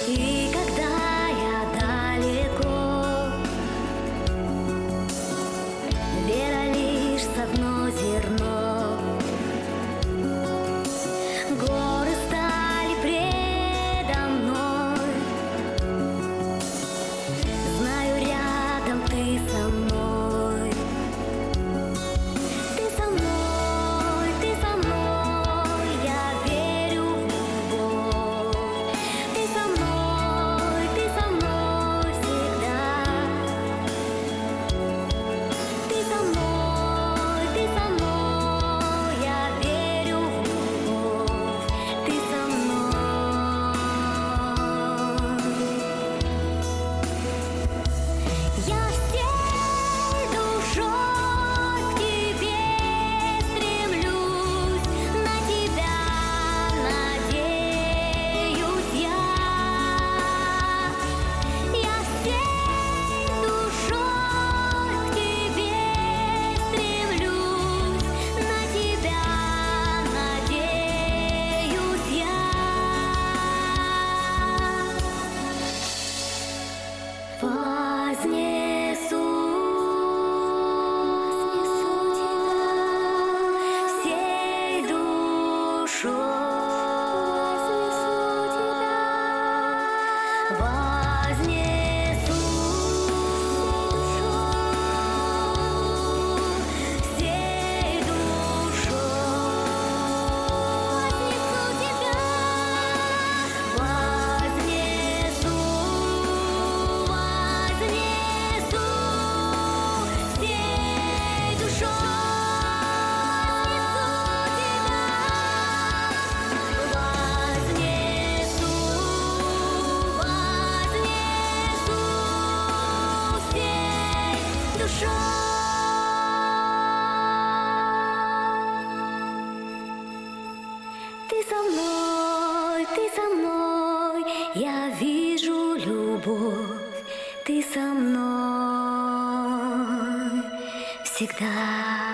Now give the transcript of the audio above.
И когда я далеко, вера лишь с одно зерно. Горы стали предо мной, знаю, рядом ты со мной. Ты со мной, ты со мной, я верю в любовь. Ты со мной всегда. Ты со мной, я верю в любовь. Ты со мной. Я всей душой к тебе стремлюсь, на тебя надеюсь я. Я всей душой к тебе стремлюсь, на тебя надеюсь я. Вознесу тебя всей душой, вознесу всей душой, вознесу всей душой, ты со мной, я вижу любовь, ты со мной всегда.